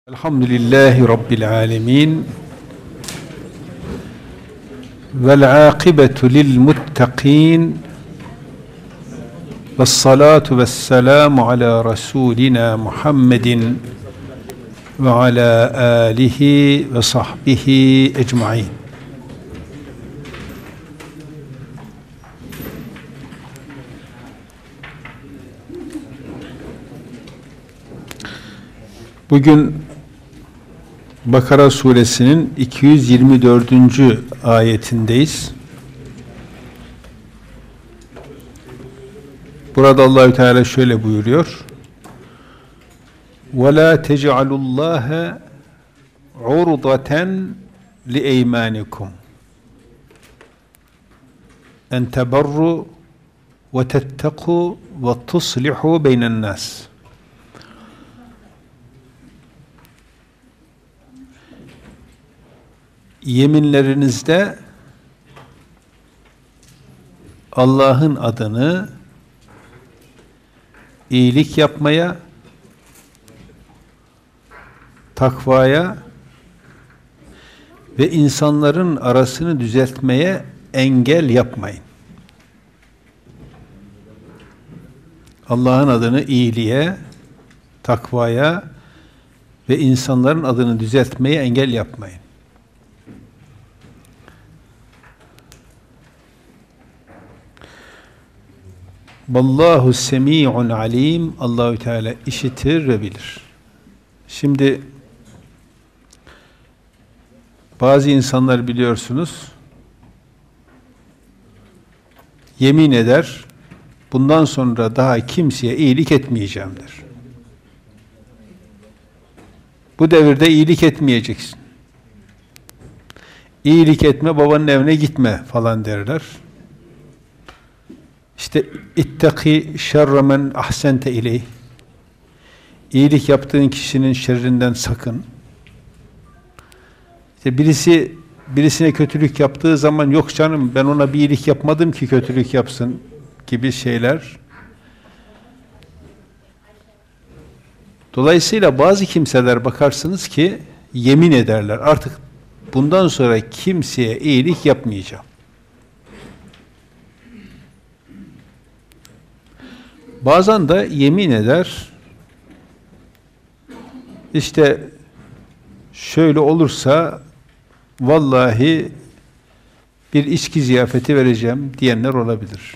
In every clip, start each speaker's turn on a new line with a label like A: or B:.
A: Elhamdülillahi Rabbil alemin vel âkibetu lil muttaqin ve salatu ve selamu ala Resulina Muhammedin ve ala alihi ve sahbihi ecmain. Bugün Bakara suresinin 224. ayetindeyiz. Burada Allahü Teala şöyle buyuruyor: وَلَا تَجْعَلُوا اللّٰهَ عُرْضَةً لِاَيْمَانِكُمْ اَنْ تَبَرُّوا وَتَتَّقُوا وَتُصْلِحُوا بَيْنَ النَّاسِ. Yeminlerinizde Allah'ın adını iyilik yapmaya, takvaya ve insanların arasını düzeltmeye engel yapmayın. Allah'ın adını iyiliğe, takvaya ve insanların adını düzeltmeye engel yapmayın. Vallahu semi'un alim. Allahü Teala işitir ve bilir. Şimdi bazı insanlar biliyorsunuz yemin eder, bundan sonra daha kimseye iyilik etmeyeceğim der. Bu devirde iyilik etmeyeceksin. İyilik etme, babanın evine gitme falan derler. İşte ittaki şerre men ahsente ileyh. İyilik yaptığın kişinin şerrinden sakın. İşte birisine kötülük yaptığı zaman yok canım ben ona bir iyilik yapmadım ki kötülük yapsın gibi şeyler. Dolayısıyla bazı kimseler bakarsınız ki yemin ederler. Artık bundan sonra kimseye iyilik yapmayacağım. Bazen de yemin eder, işte şöyle olursa vallahi bir içki ziyafeti vereceğim diyenler olabilir.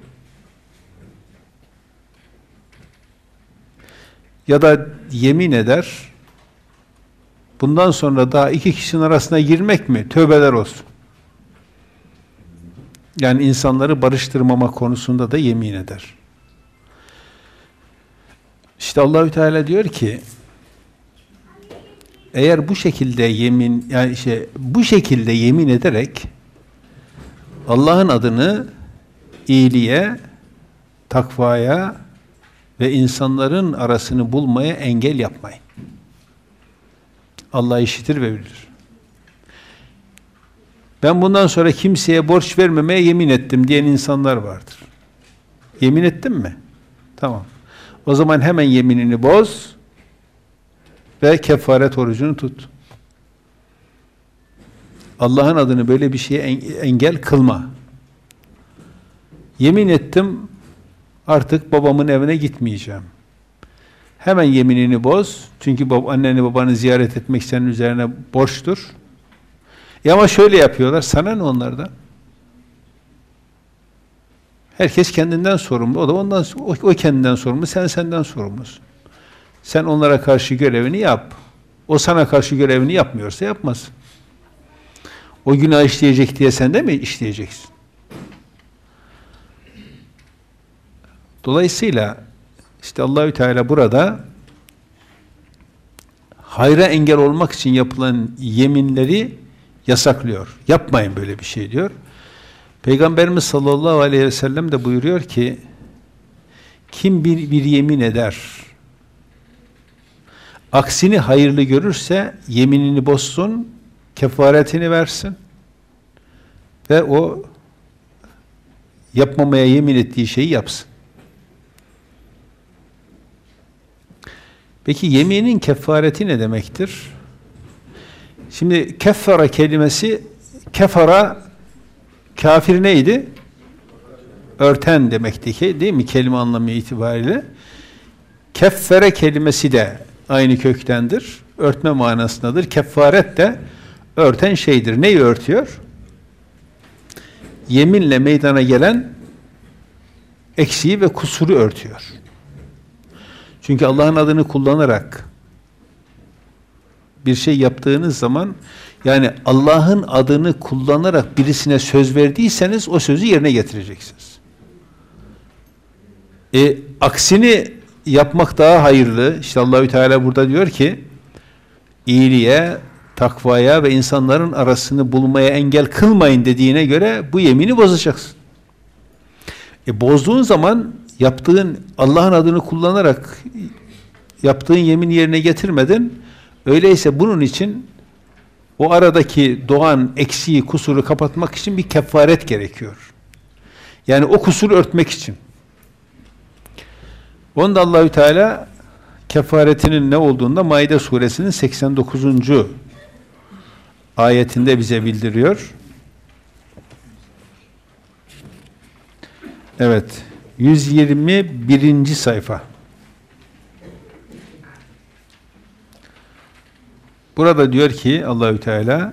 A: Ya da yemin eder, bundan sonra daha iki kişinin arasına girmek mi? Tövbeler olsun. Yani insanları barıştırmama konusunda da yemin eder. İşte Allahü Teala diyor ki, eğer bu şekilde yemin ederek Allah'ın adını iyiliğe, takvaya ve insanların arasını bulmaya engel yapmayın. Allah işitir ve bilir. Ben bundan sonra kimseye borç vermemeye yemin ettim diyen insanlar vardır. Yemin ettin mi? Tamam. O zaman hemen yeminini boz ve kefaret orucunu tut. Allah'ın adını böyle bir şeye engel kılma. Yemin ettim, artık babamın evine gitmeyeceğim. Hemen yeminini boz. Çünkü anneni babanı ziyaret etmek senin üzerine borçtur. Ama şöyle yapıyorlar, sana ne onlardan? Herkes kendinden sorumlu. O kendinden sorumlu, sen senden sorumlusun. Sen onlara karşı görevini yap. O sana karşı görevini yapmıyorsa yapmaz. O günah işleyecek diye sen de mi işleyeceksin? Dolayısıyla işte Allahü Teala burada hayra engel olmak için yapılan yeminleri yasaklıyor. Yapmayın böyle bir şey diyor. Peygamberimiz sallallahu aleyhi ve sellem de buyuruyor ki, kim bir yemin eder, aksini hayırlı görürse yeminini bozsun, kefaretini versin ve o yapmamaya yemin ettiği şeyi yapsın. Peki yeminin kefareti ne demektir? Şimdi keffara kelimesi, kefara, kafir neydi? Örten demekti ki, değil mi? Kelime anlamı itibariyle. Keffere kelimesi de aynı köktendir. Örtme manasındadır. Kefaret de örten şeydir. Neyi örtüyor? Yeminle meydana gelen eksiği ve kusuru örtüyor. Çünkü Allah'ın adını kullanarak bir şey yaptığınız zaman, yani Allah'ın adını kullanarak birisine söz verdiyseniz o sözü yerine getireceksiniz. Aksini yapmak daha hayırlı. İşte Allahü Teala burada diyor ki, iyiliğe, takvaya ve insanların arasını bulmaya engel kılmayın dediğine göre bu yemini bozacaksın. Bozduğun zaman yaptığın, Allah'ın adını kullanarak yaptığın yemini yerine getirmedin. Öyleyse bunun için o aradaki doğan eksiği, kusuru kapatmak için bir kefaret gerekiyor. Yani o kusuru örtmek için. Onu da Allahü Teala kefaretinin ne olduğunu da Maide suresinin 89. ayetinde bize bildiriyor. Evet. 121. sayfa. Burada diyor ki Allahü Teala,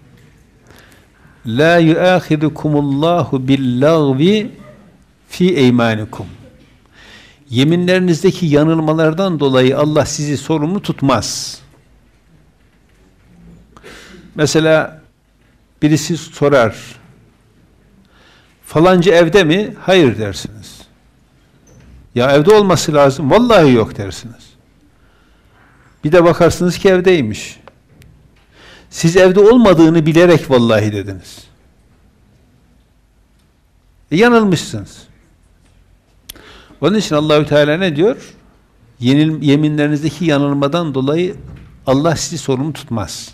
A: la yuâhidukumullahu billâgvi fi eymânikum. Yeminlerinizdeki yanılmalardan dolayı Allah sizi sorumlu tutmaz. Mesela birisi sorar, falanca evde mi? Hayır dersiniz. Ya evde olması lazım. Vallahi yok dersiniz. Bir de bakarsınız ki evdeymiş. Siz evde olmadığını bilerek vallahi dediniz. Yanılmışsınız. Onun için Allahü Teala ne diyor? Yeminlerinizdeki yanılmadan dolayı Allah sizi sorumlu tutmaz.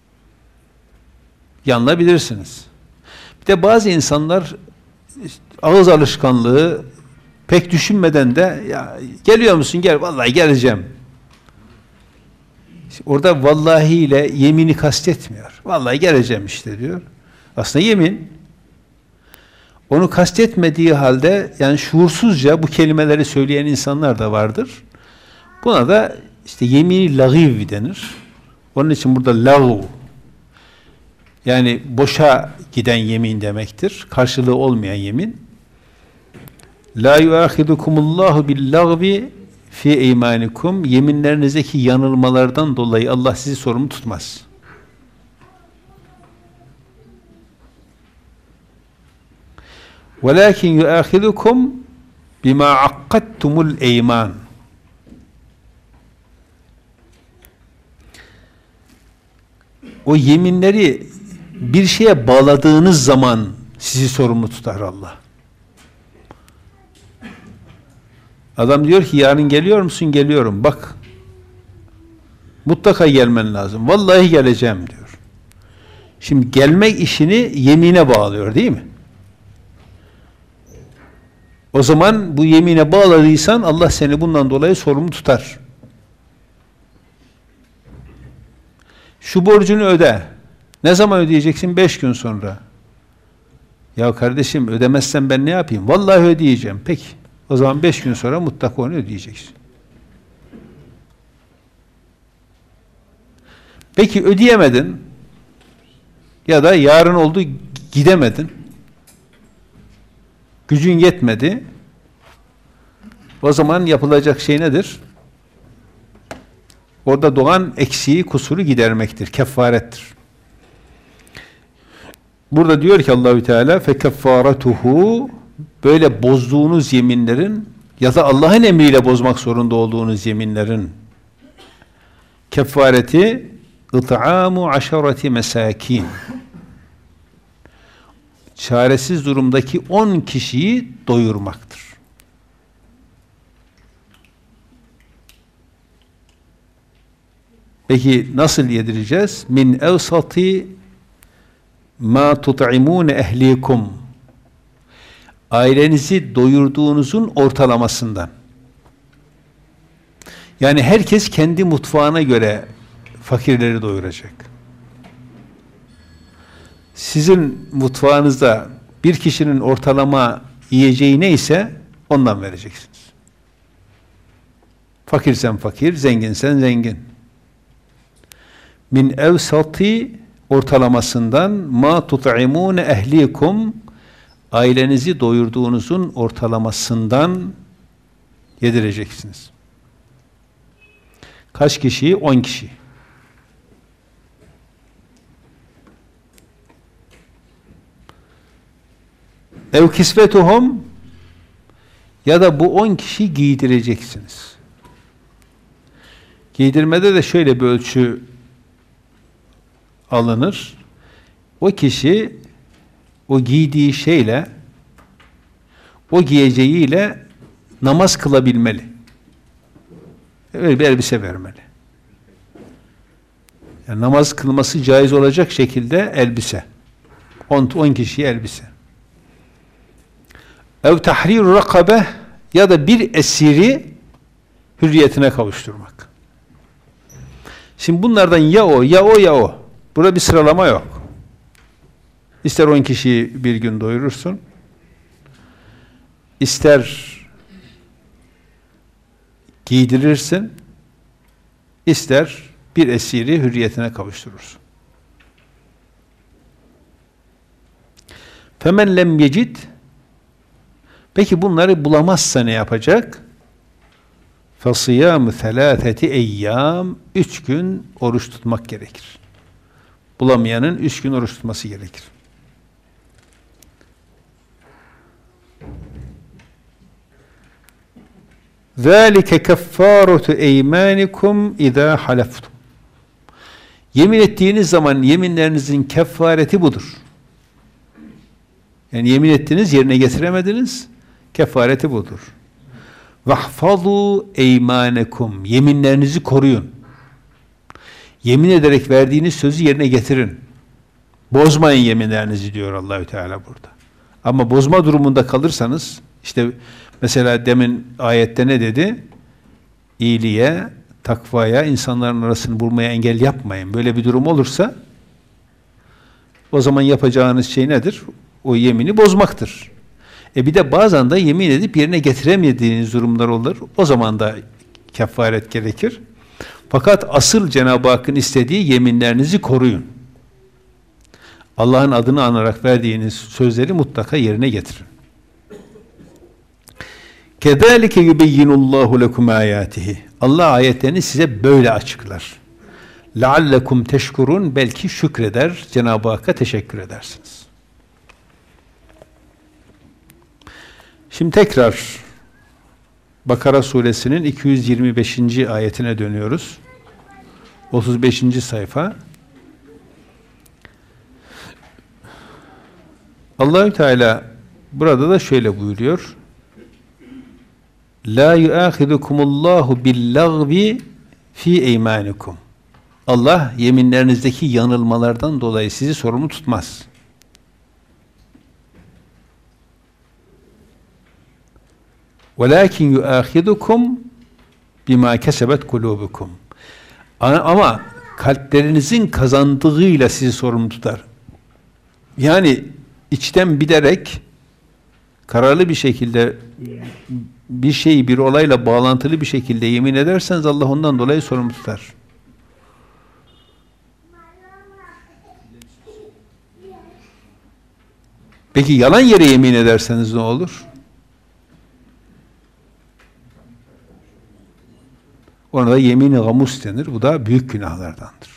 A: Yanılabilirsiniz. Bir de bazı insanlar ağız alışkanlığı, pek düşünmeden de ya geliyor musun? Gel, vallahi geleceğim. Orada vallahi ile yemini kastetmiyor. Vallahi geleceğim işte diyor. Aslında yemin. Onu kastetmediği halde, yani şuursuzca bu kelimeleri söyleyen insanlar da vardır. Buna da işte yemini lagîv denir. Onun için burada lagû, yani boşa giden yemin demektir. Karşılığı olmayan yemin. La yuâhidukumullahu billagvi fi eymânikum. Yeminlerinizdeki yanılmalardan dolayı Allah sizi sorumlu tutmaz. وَلَاكِنْ يُؤَخِذُكُمْ بِمَا عَقَّدْتُمُ الْاَيْمَانِ. O yeminleri bir şeye bağladığınız zaman sizi sorumlu tutar Allah. Adam diyor ki yarın geliyor musun? Geliyorum. Bak, mutlaka gelmen lazım. Vallahi geleceğim diyor. Şimdi gelmek işini yemine bağlıyor, değil mi? O zaman bu yemine bağladıysan Allah seni bundan dolayı sorumlu tutar. Şu borcunu öde. Ne zaman ödeyeceksin? 5 gün sonra. Ya kardeşim, ödemezsen ben ne yapayım? Vallahi ödeyeceğim. Peki. O zaman 5 gün sonra mutlaka onu ödeyeceksin. Peki ödeyemedin ya da yarın oldu gidemedin. Gücün yetmedi. O zaman yapılacak şey nedir? Orada doğan eksiği, kusuru gidermektir. Kefarettir. Burada diyor ki Allahü Teala fekeffaretuhu, böyle bozduğunuz yeminlerin ya da Allah'ın emriyle bozmak zorunda olduğunuz yeminlerin kefareti it'amu aşareti mesakin. Çaresiz durumdaki 10 kişiyi doyurmaktır. Peki nasıl yedireceğiz? Min evsati ma tut'imune ehlikum. Ailenizi doyurduğunuzun ortalamasından. Yani herkes kendi mutfağına göre fakirleri doyuracak. Sizin mutfağınızda bir kişinin ortalama yiyeceği neyse ondan vereceksiniz. Fakirsen fakir, zenginsen zengin. Min evsati, ortalamasından, ma tut'imune ehlikum, ailenizi doyurduğunuzun ortalamasından yedireceksiniz. Kaç kişiyi? 10 kişi. Ev kisvetuhum, ya da bu 10 kişi giydireceksiniz. Giydirmede de şöyle bir ölçü alınır. O kişi o giydiği şeyle, o giyeceğiyle namaz kılabilmeli. Öyle bir elbise vermeli. Yani namaz kılması caiz olacak şekilde elbise. 10 kişiye elbise. Ev tahrir rakabe, ya da bir esiri hürriyetine kavuşturmak. Şimdi bunlardan ya o, ya o, ya o. Burada bir sıralama yok. İster 10 kişiyi bir gün doyurursun, ister giydirirsin, ister bir esiri hürriyetine kavuşturursun. Femen lem yecid, peki bunları bulamazsa ne yapacak? فَصِيَامُ ثَلَاثَةِ اَيَّامٍ 3 gün oruç tutmak gerekir. Bulamayanın 3 gün oruç tutması gerekir. ذَٰلِكَ كَفَّارُةُ اَيْمَانِكُمْ اِذَا حَلَفْتُمْ. Yemin ettiğiniz zaman yeminlerinizin kefareti budur. Yani yemin ettiniz, yerine getiremediniz, kefareti budur. وَحْفَظُوا اَيْمَانَكُمْ. Yeminlerinizi koruyun. Yemin ederek verdiğiniz sözü yerine getirin. Bozmayın yeminlerinizi diyor Allahü Teala burada. Ama bozma durumunda kalırsanız, işte mesela demin ayette ne dedi? İyiliğe, takvaya, insanların arasını bulmaya engel yapmayın. Böyle bir durum olursa, o zaman yapacağınız şey nedir? O yemini bozmaktır. Bir de bazen de yemin edip yerine getiremediğiniz durumlar olur. O zaman da kefaret gerekir. Fakat asıl Cenab-ı Hakk'ın istediği yeminlerinizi koruyun. Allah'ın adını anarak verdiğiniz sözleri mutlaka yerine getirin. Kedalike yubeyyinullahu lekum ayatihi. Allah ayetlerini size böyle açıklar. Leallekum teşkurun, belki şükreder, Cenab-ı Hakk'a teşekkür edersiniz. Şimdi tekrar Bakara suresinin 225. ayetine dönüyoruz. 35. sayfa. Allahü Teala burada da şöyle buyuruyor. La yuâhidukumullahu billagvi fi eymanikum. Allah yeminlerinizdeki yanılmalardan dolayı sizi sorumlu tutmaz. وَلَاكِنْ يُؤَخِذُكُمْ بِمَا كَسَبَتْ قُلُوبُكُمْ. Ama kalplerinizin kazandığıyla sizi sorumlu tutar. Yani içten bilerek, kararlı bir şekilde bir şeyi bir olayla bağlantılı bir şekilde yemin ederseniz Allah ondan dolayı sorumlu tutar. Peki yalan yere yemin ederseniz ne olur? Ona da yemin-i gamus denir. Bu da büyük günahlardandır.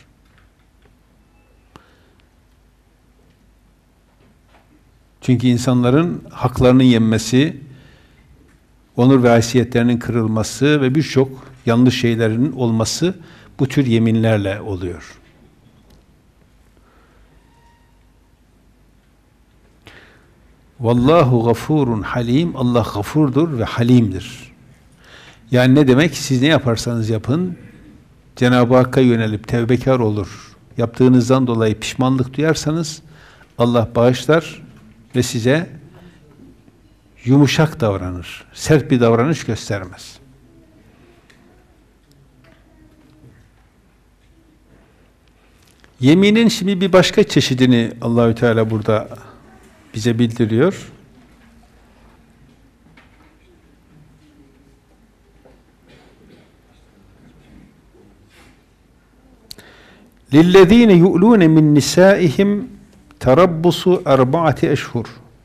A: Çünkü insanların haklarının yenmesi, onur ve haysiyetlerinin kırılması ve birçok yanlış şeylerin olması bu tür yeminlerle oluyor. Vallahu gafurun halim. Allah gafurdur ve halimdir. Yani ne demek? Siz ne yaparsanız yapın, Cenab-ı Hakk'a yönelip tevbekar olur. Yaptığınızdan dolayı pişmanlık duyarsanız Allah bağışlar ve size yumuşak davranır. Sert bir davranış göstermez. Yeminin şimdi bir başka çeşidini Allahü Teala burada bize bildiriyor. لِلَّذ۪ينَ يُؤْلُونَ مِنْ نِسَائِهِمْ تَرَبُّسُ اَرْبَعَةِ eşhur.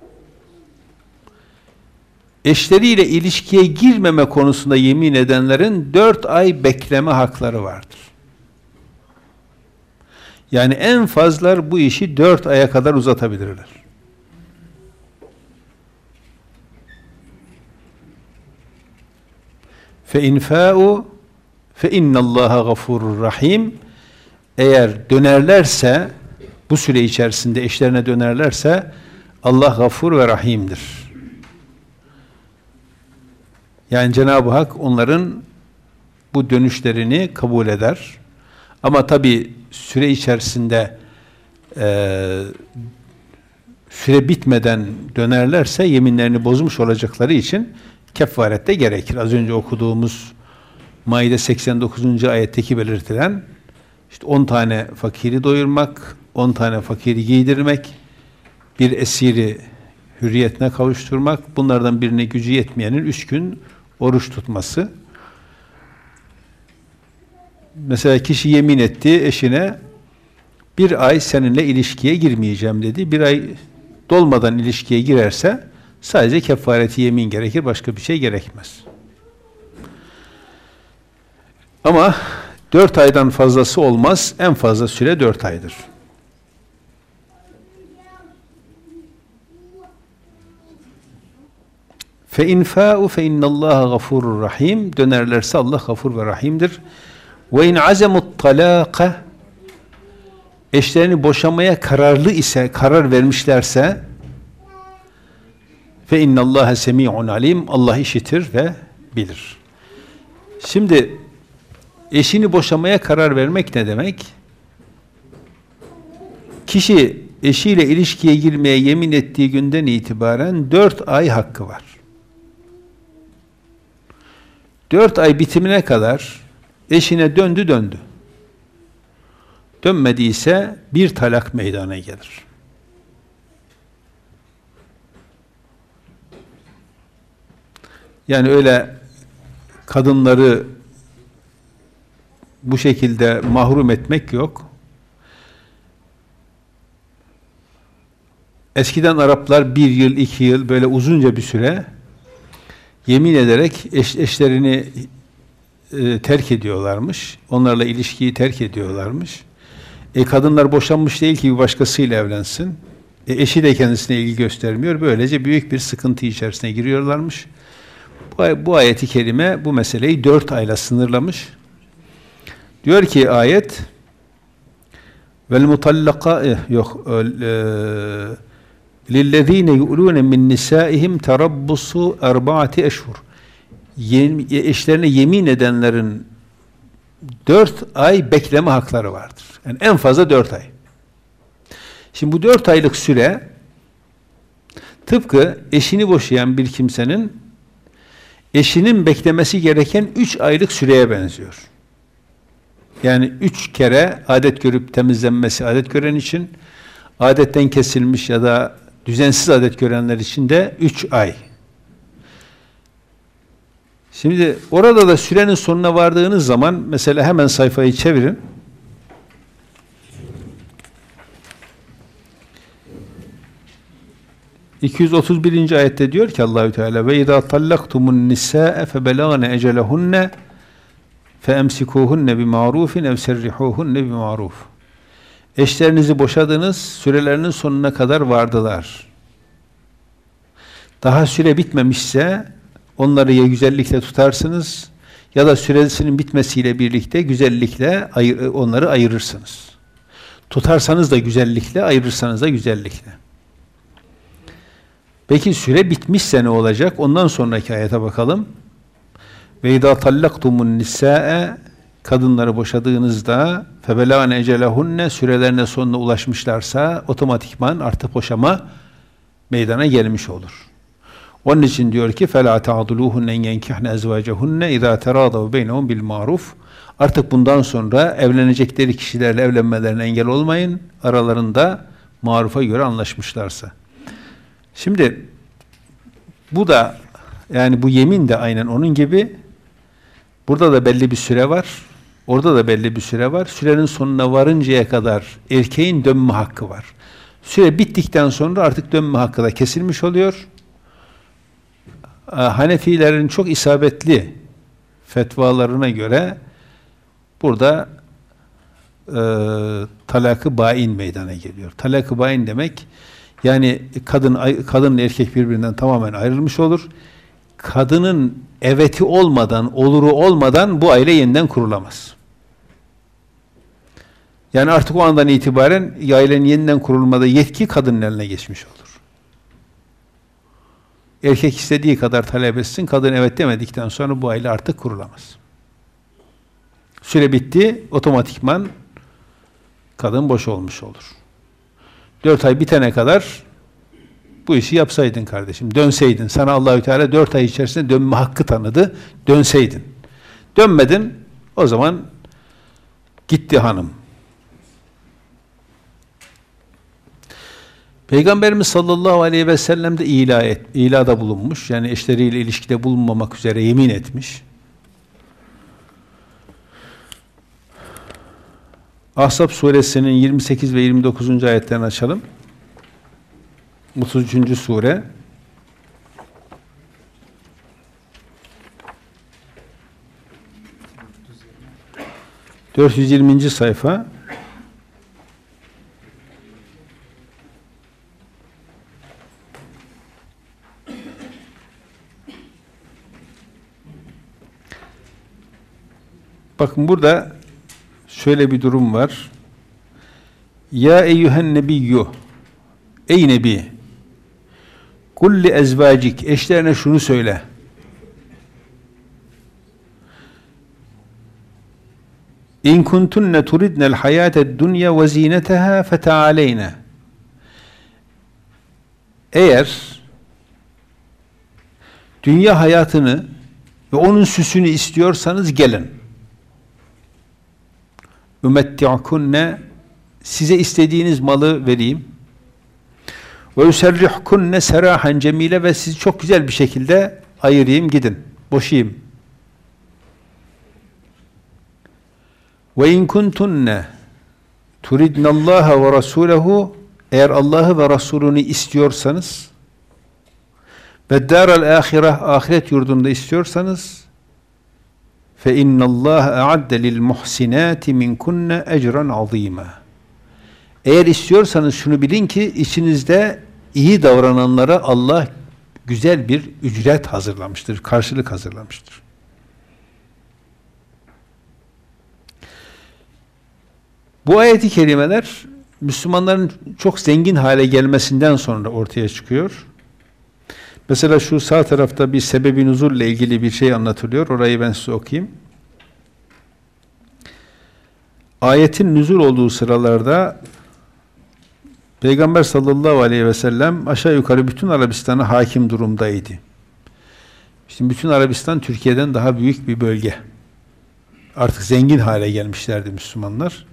A: Eşleriyle ilişkiye girmeme konusunda yemin edenlerin 4 ay bekleme hakları vardır. Yani en fazla bu işi 4 aya kadar uzatabilirler. فَاِنْ فَاءُوا فَاِنَّ اللّٰهَ غَفُورٌ rahim. Eğer dönerlerse, bu süre içerisinde eşlerine dönerlerse Allah gafur ve rahimdir. Yani Cenab-ı Hak onların bu dönüşlerini kabul eder. Ama tabi süre içerisinde süre bitmeden dönerlerse yeminlerini bozmuş olacakları için kefaret de gerekir. Az önce okuduğumuz Maide 89. ayetteki belirtilen işte 10 tane fakiri doyurmak, 10 tane fakiri giydirmek, bir esiri hürriyetine kavuşturmak, bunlardan birine gücü yetmeyenin 3 gün oruç tutması. Mesela kişi yemin etti eşine, bir ay seninle ilişkiye girmeyeceğim dedi. Bir ay dolmadan ilişkiye girerse sadece kefareti yemin gerekir, başka bir şey gerekmez. Ama 4 aydan fazlası olmaz, en fazla süre 4 aydır. فَاِنْ فَاءُوا فَاِنَّ اللّٰهَ غَفُورٌ rahim. Dönerlerse Allah gafur ve rahimdir. وَاِنْ عَزَمُوا الطَّلَاقَ. Eşlerini boşamaya kararlı ise, karar vermişlerse فَاِنَّ اللّٰهَ سَمِيعٌ alim. Allah işitir ve bilir. Şimdi eşini boşamaya karar vermek ne demek? Kişi eşiyle ilişkiye girmeye yemin ettiği günden itibaren 4 ay hakkı var. 4 ay bitimine kadar eşine döndü. Dönmediyse bir talak meydana gelir. Yani öyle kadınları bu şekilde mahrum etmek yok. Eskiden Araplar 1 yıl, 2 yıl böyle uzunca bir süre yemin ederek eşlerini terk ediyorlarmış. Onlarla ilişkiyi terk ediyorlarmış. Kadınlar boşanmış değil ki bir başkasıyla evlensin. Eşi de kendisine ilgi göstermiyor. Böylece büyük bir sıkıntı içerisine giriyorlarmış. Bu ayeti kerime bu meseleyi 4 ayla sınırlamış. Diyor ki ayet vel mutallaka lillezine yu'lune min nisaihim terabbusu 4 eşhur. Eşlerine yemin edenlerin 4 ay bekleme hakları vardır. Yani en fazla 4 ay. Şimdi bu 4 aylık süre tıpkı eşini boşayan bir kimsenin eşinin beklemesi gereken 3 aylık süreye benziyor. Yani 3 kere adet görüp temizlenmesi adet gören için, adetten kesilmiş ya da düzensiz adet görenler için de 3 ay. Şimdi orada da sürenin sonuna vardığınız zaman mesela hemen sayfayı çevirin. ...231. ayette diyor ki Allahü Teala ve izâ tallaktumun nisâe febelâne ecelehunne feemsikuhunne bima'rufin ev serrihuhunne bima'ruf. Eşlerinizi boşadınız, sürelerinin sonuna kadar vardılar. Daha süre bitmemişse onları ya güzellikle tutarsınız ya da süresinin bitmesiyle birlikte güzellikle onları ayırırsınız. Tutarsanız da güzellikle, ayırırsanız da güzellikle. Peki süre bitmişse ne olacak? Ondan sonraki ayete bakalım. Ve idâ tallaktumun nisâe, kadınları boşadığınızda febelâne ecelehunne, sürelerine sonuna ulaşmışlarsa otomatikman artık boşama meydana gelmiş olur. Onun için diyor ki فَلَا تَعْضُلُوهُنَّ اَنْ يَنْكِحْنَ اَزْوَاجَهُنَّ اِذَا تَرَاضَوْا بَيْنَهُمْ بِالْمَعْرُوفِ. Artık bundan sonra evlenecekleri kişilerle evlenmelerine engel olmayın. Aralarında marufa göre anlaşmışlarsa. Şimdi bu da, yani bu yemin de aynen onun gibi. Burada da belli bir süre var. Orada da belli bir süre var. Sürenin sonuna varıncaya kadar erkeğin dönme hakkı var. Süre bittikten sonra artık dönme hakkı da kesilmiş oluyor. Hanefilerin çok isabetli fetvalarına göre burada talak-ı bain meydana geliyor. Talak-ı bain demek, yani kadınla erkek birbirinden tamamen ayrılmış olur. Kadının eveti olmadan, oluru olmadan bu aile yeniden kurulamaz. Yani artık o andan itibaren ailenin yeniden kurulmada yetki kadının eline geçmiş olur. Erkek istediği kadar talep etsin, kadın evet demedikten sonra bu aile artık kurulamaz. Süre bitti, otomatikman kadın boş olmuş olur. 4 ay bitene kadar bu işi yapsaydın kardeşim, dönseydin. Sana Allahü Teala 4 ay içerisinde dönme hakkı tanıdı, dönseydin. Dönmedin, o zaman gitti hanım. Peygamberimiz sallallahu aleyhi ve sellem de ilada bulunmuş. Yani eşleriyle ilişkide bulunmamak üzere yemin etmiş. Ahzab suresinin 28 ve 29. ayetlerini açalım. 33. sure. ...420. sayfa. Bakın burada şöyle bir durum var. Ya eyyühen nebiyyuh, ey nebi, kulli ezvacik, eşlerine şunu söyle. İn kuntunne turidnel hayâted dunya ve zîneteha feta'aleyne. Eğer dünya hayatını ve onun süsünü istiyorsanız gelin. Ümetti'kunne, size istediğiniz malı vereyim. Ve yuserrihkunne serahan cemile, ve sizi çok güzel bir şekilde ayırayım, gidin, boşayım. Ve in kuntunne turidnallaha ve rasulehu, eğer Allah'ı ve Resulünü istiyorsanız ve daral ahireh, ahiret yurdunda istiyorsanız fe innallâhe a'adde lil muhsinâti minkunne ecran azîmâ. Eğer istiyorsanız şunu bilin ki içinizde iyi davrananlara Allah güzel bir ücret hazırlamıştır, karşılık hazırlamıştır. Bu ayet-i kerimeler Müslümanların çok zengin hale gelmesinden sonra ortaya çıkıyor. Mesela şu sağ tarafta bir sebebi nuzul ile ilgili bir şey anlatılıyor. Orayı ben size okuyayım. Ayetin nüzul olduğu sıralarda Peygamber sallallahu aleyhi ve sellem aşağı yukarı bütün Arabistan'a hakim durumdaydı. Şimdi bütün Arabistan Türkiye'den daha büyük bir bölge. Artık zengin hale gelmişlerdi Müslümanlar.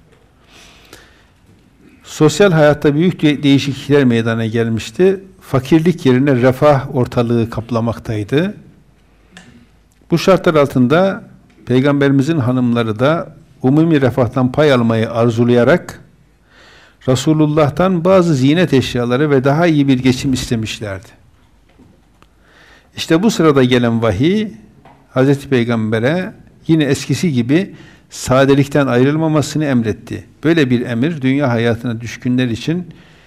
A: Sosyal hayatta büyük değişiklikler meydana gelmişti. Fakirlik yerine refah ortalığı kaplamaktaydı. Bu şartlar altında Peygamberimizin hanımları da umumi refahtan pay almayı arzulayarak Resulullah'tan bazı ziynet eşyaları ve daha iyi bir geçim istemişlerdi. İşte bu sırada gelen vahiy Hazreti Peygamber'e yine eskisi gibi sadelikten ayrılmamasını emretti. Böyle bir emir dünya hayatına düşkünler için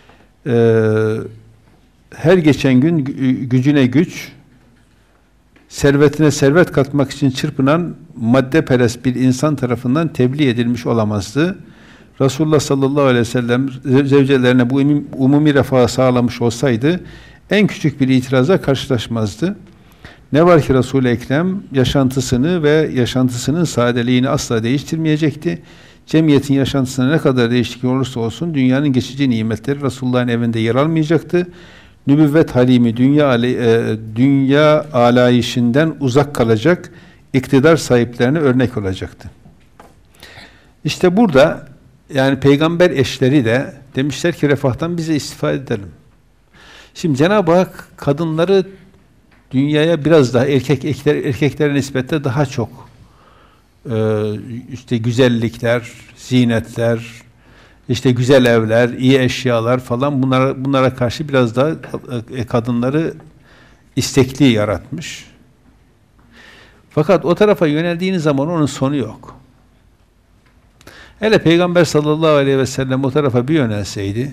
A: her geçen gün gücüne güç, servetine servet katmak için çırpınan maddeperest bir insan tarafından tebliğ edilmiş olamazdı. Resulullah sallallahu aleyhi ve sellem zevcelerine bu umumi refahı sağlamış olsaydı en küçük bir itiraza karşılaşmazdı. Ne var ki Resul-i Ekrem yaşantısını ve yaşantısının sadeliğini asla değiştirmeyecekti. Cemiyetin yaşantısına ne kadar değişiklik olursa olsun dünyanın geçici nimetleri Resulullah'ın evinde yer almayacaktı. nübüvvet halimi, dünya alayişinden uzak kalacak iktidar sahiplerine örnek olacaktı. İşte burada yani peygamber eşleri de demişler ki refahtan bize istifade edelim. Şimdi Cenab-ı Hak kadınları dünyaya biraz daha erkeklere nispetle daha çok işte güzellikler, zinetler, işte güzel evler, iyi eşyalar falan bunlara karşı biraz daha kadınları istekli yaratmış. Fakat o tarafa yöneldiğiniz zaman onun sonu yok. Hele Peygamber sallallahu aleyhi ve sellem o tarafa bir yönelseydi,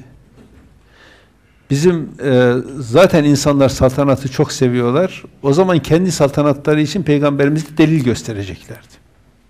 A: bizim zaten insanlar saltanatı çok seviyorlar. O zaman kendi saltanatları için Peygamberimizi delil göstereceklerdi.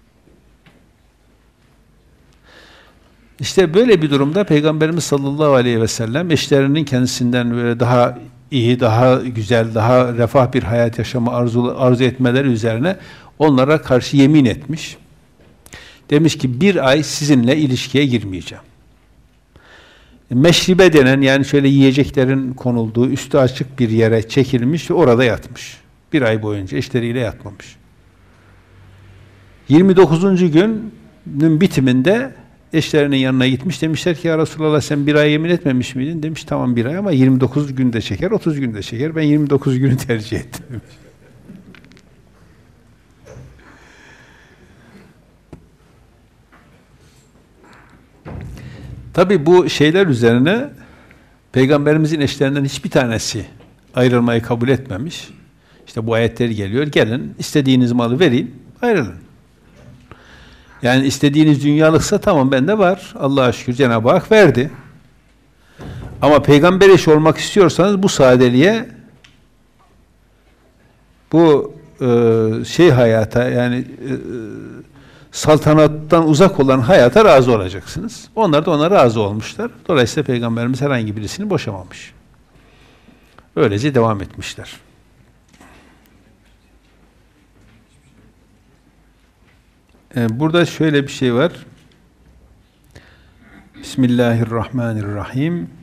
A: İşte böyle bir durumda Peygamberimiz sallallahu aleyhi ve sellem eşlerinin kendisinden böyle daha iyi, daha güzel, daha refah bir hayat yaşamı arzu etmeleri üzerine onlara karşı yemin etmiş. Demiş ki bir ay sizinle ilişkiye girmeyeceğim. Meşribe denen yani şöyle yiyeceklerin konulduğu üstü açık bir yere çekilmiş ve orada yatmış. Bir ay boyunca eşleriyle yatmamış. 29. günün bitiminde eşlerinin yanına gitmiş. Demişler ki ya Resulallah sen bir ay yemin etmemiş miydin? Demiş tamam bir ay ama 29 günde çeker, 30 günde çeker. Ben 29 günü tercih ettim. Tabi bu şeyler üzerine Peygamberimizin eşlerinden hiçbir tanesi ayrılmayı kabul etmemiş. İşte bu ayetler geliyor. Gelin istediğiniz malı vereyim, ayrılın. Yani istediğiniz dünyalıksa tamam bende var. Allah'a şükür Cenab-ı Hak verdi. Ama peygamber eşi olmak istiyorsanız bu sadeliğe bu hayata yani saltanattan uzak olan hayata razı olacaksınız. Onlar da ona razı olmuşlar. Dolayısıyla Peygamberimiz herhangi birisini boşamamış. Öylece devam etmişler. Burada şöyle bir şey var. Bismillahirrahmanirrahim.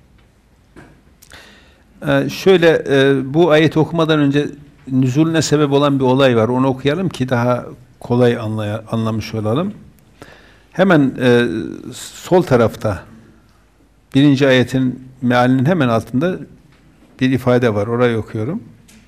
A: Şöyle bu ayeti okumadan önce nüzulüne sebep olan bir olay var. Onu okuyalım ki daha kolay anlamış olalım. Hemen sol tarafta 1. ayetin mealinin hemen altında bir ifade var. Orayı okuyorum.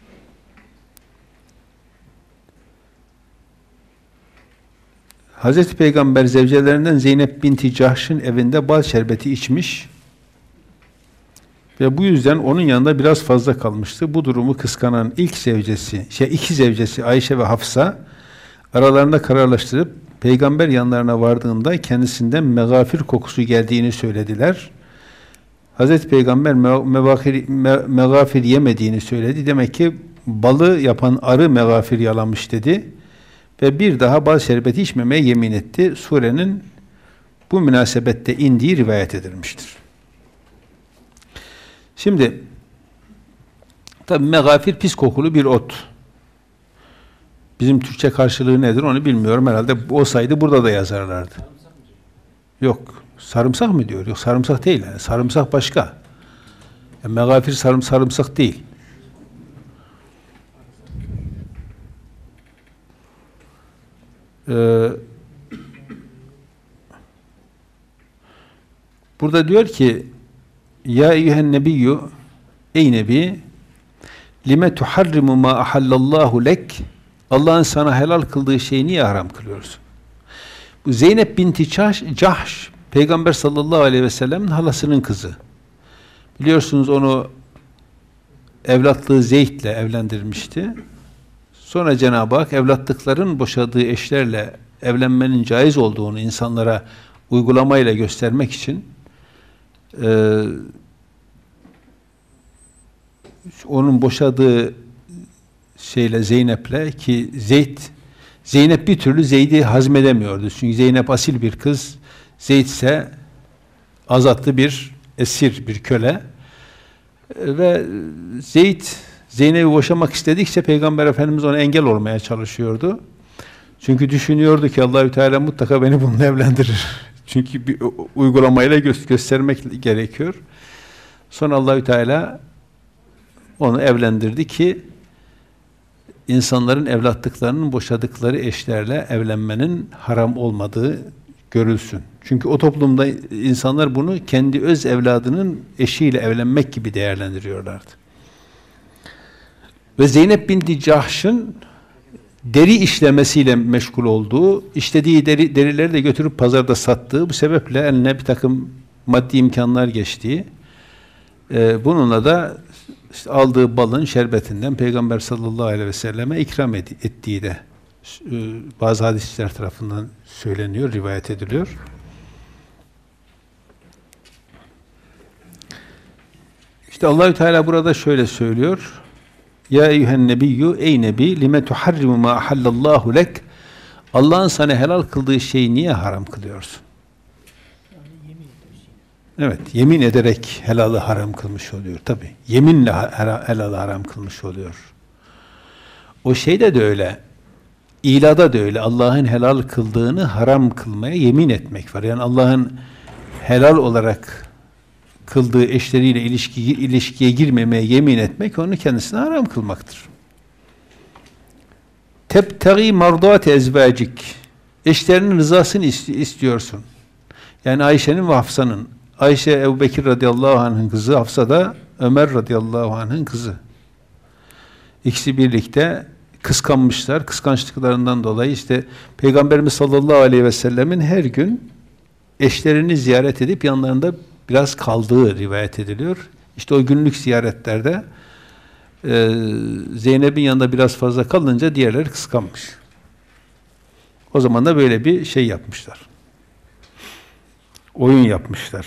A: Hazreti Peygamber zevcelerinden Zeynep binti Cahş'ın evinde bal şerbeti içmiş ve bu yüzden onun yanında biraz fazla kalmıştı. Bu durumu kıskanan iki zevcesi Ayşe ve Hafsa aralarında kararlaştırıp Peygamber yanlarına vardığında kendisinden megafir kokusu geldiğini söylediler. Hazreti Peygamber megafir yemediğini söyledi. Demek ki balı yapan arı megafir yalamış dedi. Ve bir daha bal şerbeti içmemeye yemin etti. Surenin bu münasebette indiği rivayet edilmiştir. Şimdi tabi megafir pis kokulu bir ot. Bizim Türkçe karşılığı nedir onu bilmiyorum. Herhalde olsaydı burada da yazarlardı. Yok. Sarımsak mı diyor? Yok sarımsak değil. Yani. Sarımsak başka. Yani megafir sarımsak değil. Burada diyor ki ya eyyühen nebiyyü ey nebi lime tuharrimu ma ahallallahu lek Allah'ın sana helal kıldığı şeyi niye haram kılıyorsun? Bu Zeynep binti Cahş Peygamber sallallahu aleyhi ve sellem'in halasının kızı. Biliyorsunuz onu evlatlığı Zeyd'le evlendirmişti. Sonra Cenab-ı Hak evlatlıkların boşadığı eşlerle evlenmenin caiz olduğunu insanlara uygulamayla göstermek için onun boşadığı Zeynep'le ki Zeynep bir türlü Zeyd'i hazmedemiyordu. Çünkü Zeynep asil bir kız, Zeyd ise azatlı bir esir, bir köle. Ve Zeynep'i boşamak istedikçe Peygamber Efendimiz ona engel olmaya çalışıyordu. Çünkü düşünüyordu ki Allahü Teala mutlaka beni bununla evlendirir. Çünkü bir uygulamayla göstermek gerekiyor. Sonra Allahü Teala onu evlendirdi ki insanların evlatlıklarının boşadıkları eşlerle evlenmenin haram olmadığı görülsün. Çünkü o toplumda insanlar bunu kendi öz evladının eşiyle evlenmek gibi değerlendiriyorlardı. Ve Zeynep binti Cahş'ın deri işlemesiyle meşgul olduğu, işlediği derileri de götürüp pazarda sattığı, bu sebeple eline bir takım maddi imkanlar geçtiği, bununla da işte aldığı balın şerbetinden Peygamber sallallahu aleyhi ve selleme ikram ettiği de bazı hadisçiler tarafından söyleniyor, rivayet ediliyor. İşte Allahü Teala burada şöyle söylüyor: Ya eyyühen nebiyyü, ey nebi, lime tuharrimu ma ahallallahu lek. Allah'ın sana helal kıldığı şeyi niye haram kılıyorsun? Evet, yemin ederek helalı haram kılmış oluyor tabi. Yeminle helalı haram kılmış oluyor. O şeyde de öyle, İlada da öyle. Allah'ın helal kıldığını haram kılmaya yemin etmek var. Yani Allah'ın helal olarak kıldığı eşleriyle ilişkiye girmemeye yemin etmek, onu kendisine haram kılmaktır. Tebtagi mardat ezvacik. Eşlerinin rızasını istiyorsun. Yani Ayşe'nin ve Hafsa'nın. Ayşe Ebu Bekir radıyallahu anh'ın kızı, Hafsa da Ömer radıyallahu anh'ın kızı. İkisi birlikte kıskanmışlar. Kıskançlıklarından dolayı işte Peygamberimiz sallallahu aleyhi ve sellemin her gün eşlerini ziyaret edip yanlarında biraz kaldığı rivayet ediliyor. İşte o günlük ziyaretlerde Zeynep'in yanında biraz fazla kalınca diğerleri kıskanmış. O zaman da böyle bir şey yapmışlar. Oyun yapmışlar.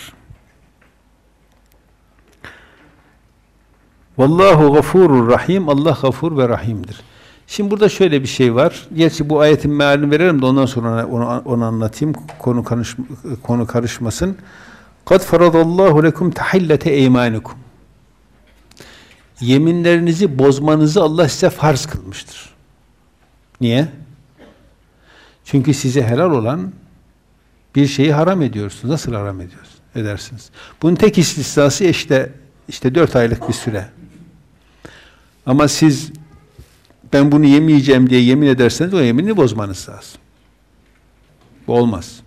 A: Vallahu gafurur rahim. Allah gafur ve rahimdir. Şimdi burada şöyle bir şey var. Gerçi bu ayetin mealini verelim de ondan sonra onu anlatayım. Konu karışmasın. Kad faradallahu lekum tahillete eymanikum. Yeminlerinizi bozmanızı Allah size farz kılmıştır. Niye? Çünkü size helal olan bir şeyi haram ediyorsunuz. Nasıl haram edersiniz? Bunun tek istisnası işte 4 aylık bir süre. Ama siz ben bunu yemeyeceğim diye yemin ederseniz o yeminini bozmanız lazım. Bu olmaz.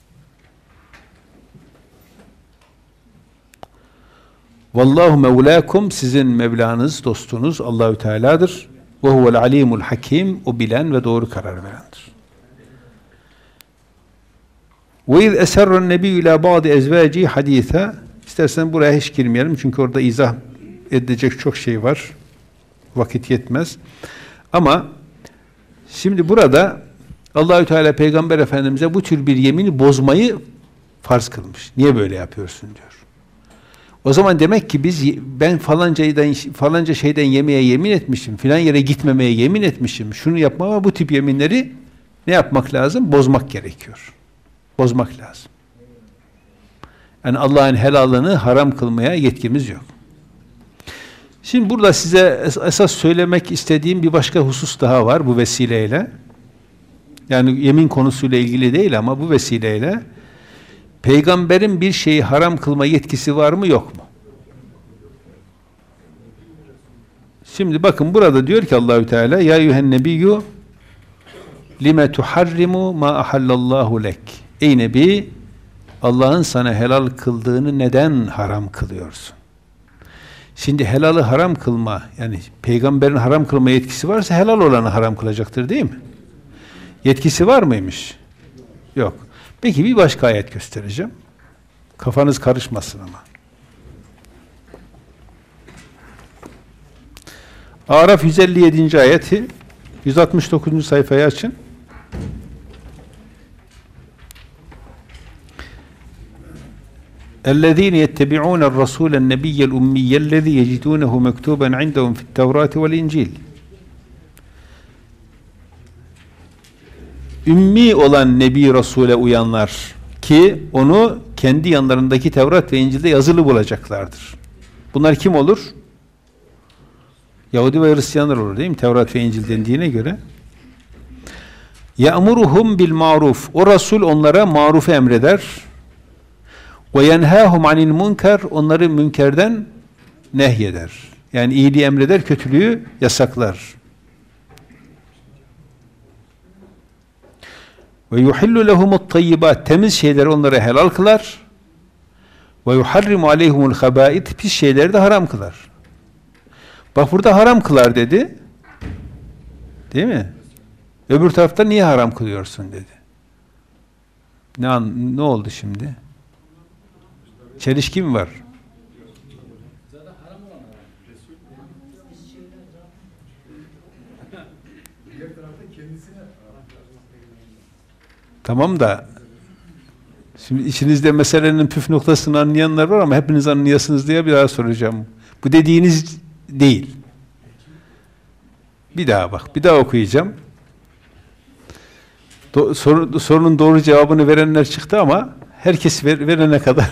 A: Vallahu mevlakum, sizin Mevlanız, dostunuz Allahü Teala'dır. Ve huvel alimul hakim, o bilen ve doğru karar verendir. Ve iz eserren nebiyyü ila ba'di ezvaci haditha. İstersen buraya hiç girmeyelim çünkü orada izah edilecek çok şey var. Vakit yetmez. Ama şimdi burada Allahü Teala Peygamber Efendimiz'e bu tür bir yemini bozmayı farz kılmış. Niye böyle yapıyorsun diyor. O zaman demek ki ben falanca şeyden yemeye yemin etmişim, filan yere gitmemeye yemin etmişim, şunu yapmama, bu tip yeminleri ne yapmak lazım? Bozmak gerekiyor. Bozmak lazım. Yani Allah'ın helalını haram kılmaya yetkimiz yok. Şimdi burada size esas söylemek istediğim bir başka husus daha var bu vesileyle. Yani yemin konusuyla ilgili değil ama bu vesileyle Peygamberin bir şeyi haram kılma yetkisi var mı yok mu? Şimdi bakın burada diyor ki Allahü Teala ya eyyühen nebiyyü lime tuharrimu ma ahallallahu lek. Ey Nebi, Allah'ın sana helal kıldığını neden haram kılıyorsun? Şimdi helalı haram kılma, yani Peygamberin haram kılma yetkisi varsa helal olanı haram kılacaktır değil mi? Yetkisi var mıymış? Yok. Peki bir başka ayet göstereceğim. Kafanız karışmasın ama. Araf 157. ayeti 169. sayfayı açın. اَلَّذ۪ينَ يَتَّبِعُونَ الرَّسُولَ النَّبِيَّ الْاُمِّيَّ الَّذ۪ي يَجِدُونَهُ مَكْتُوبًا عِنْدَهُمْ فِي التَّوْرَاتِ وَالْاِنْجِيلِ. Ümmi olan Nebi Resul'e uyanlar ki onu kendi yanlarındaki Tevrat ve İncil'de yazılı bulacaklardır. Bunlar kim olur? Yahudi ve Hristiyanlar olur değil mi? Tevrat ve İncil dendiğine göre. يَأْمُرُهُمْ بِالْمَعْرُوفِ. O Resul onlara marufu emreder. وَيَنْهَاهُمْ عَنِ الْمُنْكَرِ. Onları münkerden nehyeder. Yani iyiliği emreder, kötülüğü yasaklar. Ve yuhillu lehumut tayyibat, temiz şeyleri onlara helal kılar. Ve yuharrimu aleyhumul habait, pis şeyleri de haram kılar. Bak burada haram kılar dedi. Değil mi? Öbür tarafta niye haram kılıyorsun dedi. Ne oldu şimdi? Çelişki mi var? Tamam da şimdi içinizde meselenin püf noktasını anlayanlar var ama hepiniz anlayasınız diye bir daha soracağım. Bu dediğiniz değil. Bir daha bak, bir daha okuyacağım. Sorunun doğru cevabını verenler çıktı ama herkes verene kadar.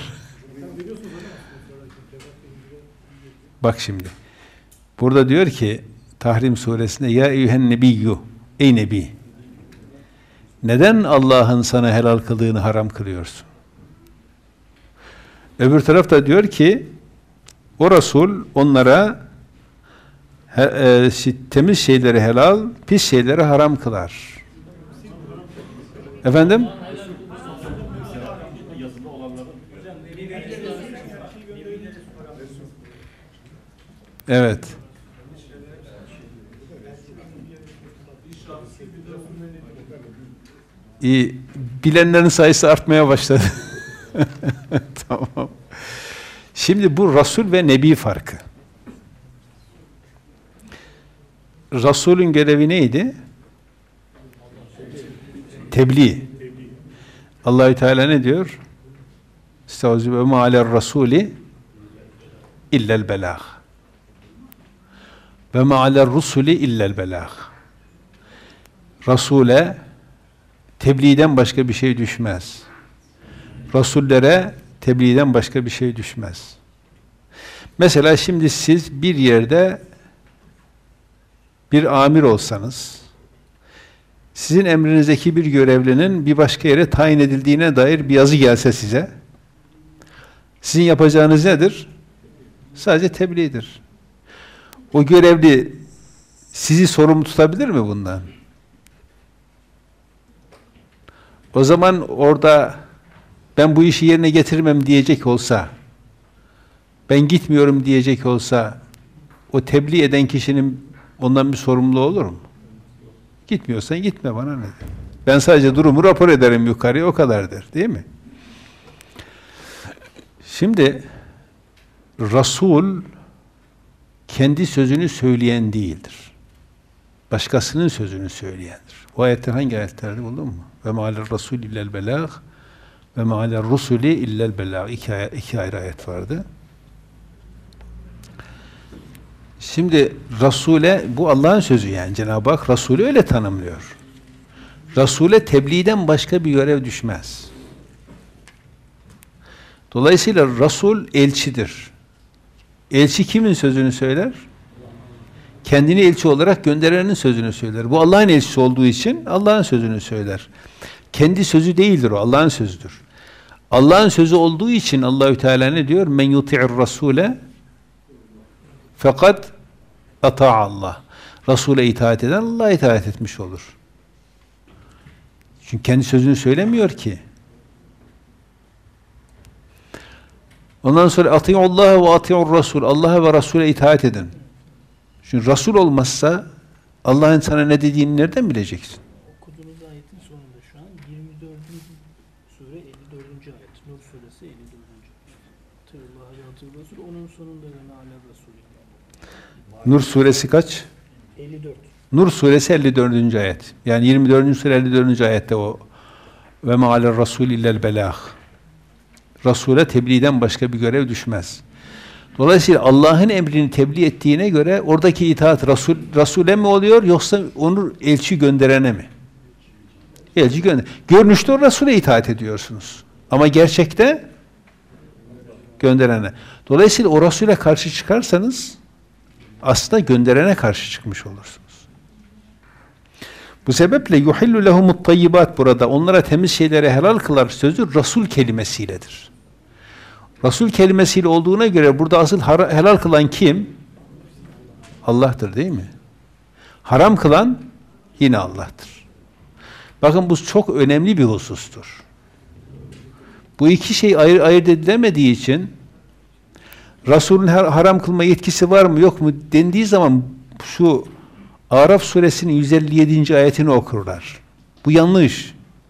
A: Bak şimdi. Burada diyor ki Tahrim suresinde ya eyyühen nebiyyü, ey nebi, neden Allah'ın sana helal kıldığını haram kılıyorsun? Öbür tarafta diyor ki o Resul onlara temiz şeyleri helal, pis şeyleri haram kılar. Efendim? Evet. İyi. Bilenlerin sayısı artmaya başladı. Tamam. Şimdi bu Resul ve Nebi farkı. Resulün görevi neydi? Tebliğ. Allahü Teala ne diyor? Estaizu ve ma aler rasuli illel belâh. Ve ma aler rusuli illel belâh. Rasule tebliğden başka bir şey düşmez. Rasullere tebliğden başka bir şey düşmez. Mesela şimdi siz bir yerde bir amir olsanız, sizin emrinizdeki bir görevlinin bir başka yere tayin edildiğine dair bir yazı gelse size, sizin yapacağınız nedir? Sadece tebliğdir. O görevli sizi sorumlu tutabilir mi bundan? O zaman orada ben bu işi yerine getirmem diyecek olsa, ben gitmiyorum diyecek olsa, o tebliğ eden kişinin ondan bir sorumluluğu olur mu? Gitmiyorsan gitme, bana ne? Ben sadece durumu rapor ederim yukarıya, o kadardır. Değil mi? Şimdi Resul kendi sözünü söyleyen değildir. Başkasının sözünü söyleyendir. O ayetler hangi ayetlerdi, buldun mu? Ve ma'aler rasul illel belâh ve ma'aler rusuli illel belâh. İki ayrı ayet vardı. Şimdi Resul'e, bu Allah'ın sözü yani, Cenab-ı Hak Resul'ü öyle tanımlıyor. Resul'e tebliğden başka bir görev düşmez. Dolayısıyla Resul elçidir. Elçi kimin sözünü söyler? Kendini elçi olarak gönderenin sözünü söyler. Bu Allah'ın elçisi olduğu için Allah'ın sözünü söyler. Kendi sözü değildir o, Allah'ın sözüdür. Allah'ın sözü olduğu için Allahü Teala ne diyor? Men yuti'ir rasule fakat ata'a Allah. Resul'e itaat eden Allah'a itaat etmiş olur. Çünkü kendi sözünü söylemiyor ki. Ondan sonra ati'ullaha ve ati'ur rasul. Allah'a ve Resul'e itaat edin. Çünkü Resul olmazsa Allah'ın sana ne dediğini nereden bileceksin?
B: Okuduğunuz ayetin sonunda şu an 24. sure 54. ayet. Nur suresi 54. Tevallâhu ve atî'ur rasul. Onun sonunda ve me'aler rasul.
A: Nur suresi kaç?
B: 54.
A: Nur suresi 54. ayet. Yani 24. sure 54. ayette o ve me'aler rasul illel belâh. Resul'e tebliğden başka bir görev düşmez. Dolayısıyla Allah'ın emrini tebliğ ettiğine göre oradaki itaat Resul'e mi oluyor yoksa onu elçi gönderene mi? Elçi gönder. Görünüşte o Resul'e itaat ediyorsunuz. Ama gerçekte gönderene. Dolayısıyla o Resul'e karşı çıkarsanız aslında gönderene karşı çıkmış olursunuz. Bu sebeple yuhillu lehumut tayyibat, burada onlara temiz şeyleri helal kılar sözü Resul kelimesiyledir. Resul kelimesiyle olduğuna göre burada asıl helal kılan kim? Allah'tır değil mi? Haram kılan yine Allah'tır. Bakın bu çok önemli bir husustur. Bu iki şey ayırt edilemediği için Resul'ün haram kılma yetkisi var mı yok mu dendiği zaman şu Araf suresinin 157. ayetini okurlar. Bu yanlış.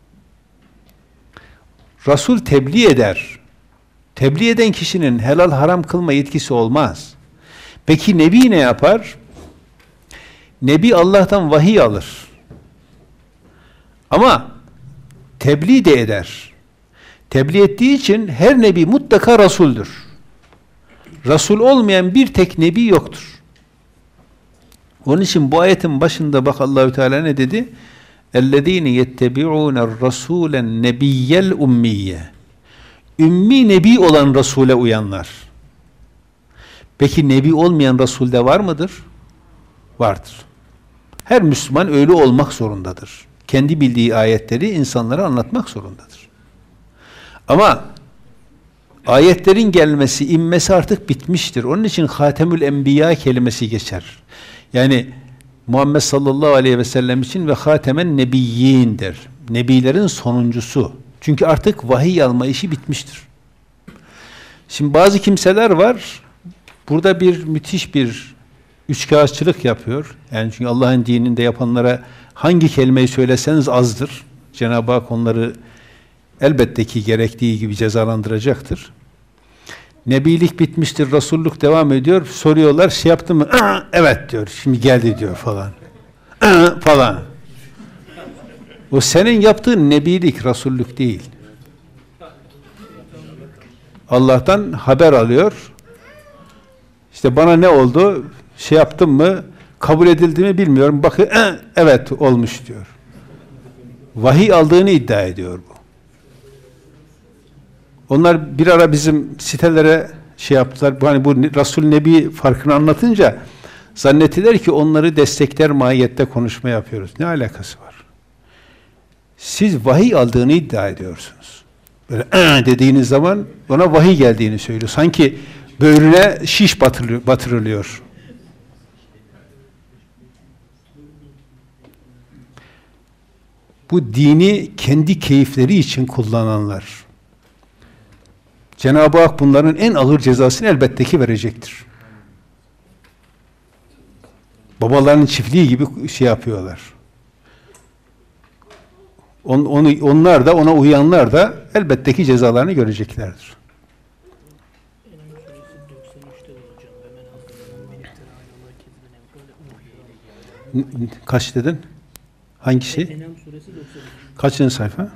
A: Resul tebliğ eder. Tebliğ eden kişinin helal haram kılma yetkisi olmaz. Peki Nebi ne yapar? Nebi Allah'tan vahiy alır. Ama tebliğ de eder. Tebliğ ettiği için her Nebi mutlaka Resul'dür. Resul olmayan bir tek Nebi yoktur. Onun için bu ayetin başında bak Allahü Teala ne dedi? اَلَّذ۪ينَ يَتَّبِعُونَ الرَّسُولَ النَّبِيَّ الْاُمِّيَّ Ümmi Nebi olan Resul'e uyanlar. Peki Nebi olmayan Resul'de var mıdır? Vardır. Her Müslüman öyle olmak zorundadır. Kendi bildiği ayetleri insanlara anlatmak zorundadır. Ama ayetlerin gelmesi, inmesi artık bitmiştir. Onun için Hatemül Enbiya kelimesi geçer. Yani Muhammed sallallahu aleyhi ve sellem için ve Hatemen Nebiyyin'dir. Nebilerin sonuncusu. Çünkü artık vahiy alma işi bitmiştir. Şimdi bazı kimseler var, burada müthiş bir üçkağıtçılık yapıyor. Yani çünkü Allah'ın dininde yapanlara hangi kelimeyi söyleseniz azdır. Cenab-ı Hak onları elbette ki gerektiği gibi cezalandıracaktır. Nebilik bitmiştir, Resullük devam ediyor. Soruyorlar, şey yaptı mı? Evet diyor, şimdi geldi diyor falan. Falan. O senin yaptığın nebilik, Resullük değil. Allah'tan haber alıyor. İşte bana ne oldu? Şey yaptım mı? Kabul edildi mi bilmiyorum. Bakın evet olmuş diyor. Vahiy aldığını iddia ediyor bu. Onlar bir ara bizim sitelere şey yaptılar. Hani bu Resul Nebi farkını anlatınca zannettiler ki onları destekler mahiyette konuşma yapıyoruz. Ne alakası var? Siz vahiy aldığını iddia ediyorsunuz. Böyle dediğiniz zaman ona vahiy geldiğini söylüyor. Sanki böğrüne şiş batırılıyor. Bu dini kendi keyifleri için kullananlar. Cenab-ı Hak bunların en ağır cezasını elbette ki verecektir. Babalarının çiftliği gibi şey yapıyorlar. Onlar da ona uyanlar da elbette ki cezalarını göreceklerdir.
B: Enam suresi 93'te de hocam. Ve men azlem men iftira aleyhi'llâhi kezben evkâle uhiye.
A: Kaç dedin? Hangi şey?
B: Enam suresi 93.
A: Kaçıncı sayfa?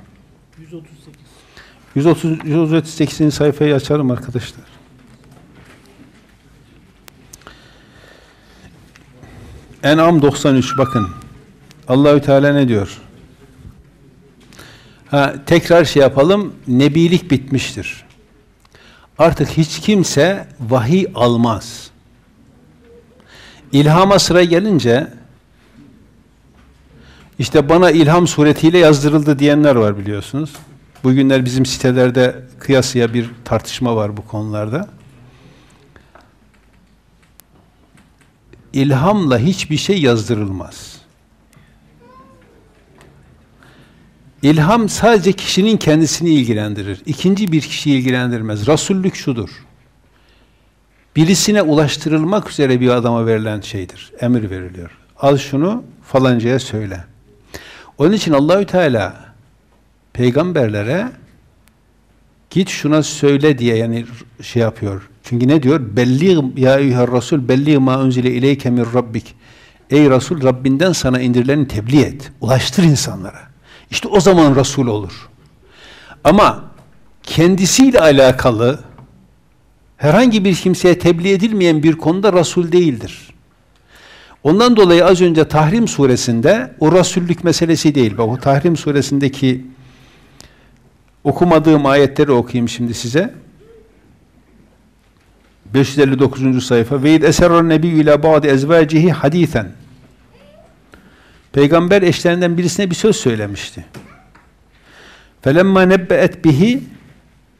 B: 138.
A: 138. sayfayı açalım arkadaşlar. En'am 93 bakın. Allahü Teala ne diyor? Tekrar şey yapalım. Nebilik bitmiştir. Artık hiç kimse vahiy almaz. İlhama sıra gelince işte bana ilham suretiyle yazdırıldı diyenler var biliyorsunuz. Bugünler bizim sitelerde kıyasıya bir tartışma var bu konularda. İlhamla hiçbir şey yazdırılmaz. İlham sadece kişinin kendisini ilgilendirir. İkinci bir kişiyi ilgilendirmez. Resullük şudur. Birisine ulaştırılmak üzere bir adama verilen şeydir. Emir veriliyor. Al şunu falancaya söyle. Onun için Allahü Teala peygamberlere git şuna söyle diye yani şey yapıyor. Çünkü ne diyor? Belliğ ya eyyuher Resul belliğ ma unzile ileyke min rabbik. Ey Resul Rabbinden sana indirileni tebliğ et. Ulaştır insanlara. İşte o zaman Resul olur. Ama kendisiyle alakalı herhangi bir kimseye tebliğ edilmeyen bir konuda Resul değildir. Ondan dolayı az önce Tahrim suresinde o Resullük meselesi değil. Bak o Tahrim suresindeki okumadığım ayetleri okuyayım şimdi size. 559. sayfa. Ve id eserren nebiyyü ila ba'di ezvacihi hadithen. Peygamber eşlerinden birisine bir söz söylemişti. Felemma nebbe'et bihi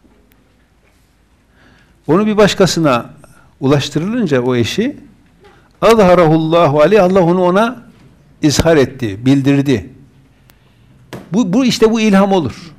A: onu bir başkasına ulaştırılınca o eşi azharahullahu aleyh, Allah onu ona izhar etti, bildirdi. Bu işte bu ilham olur.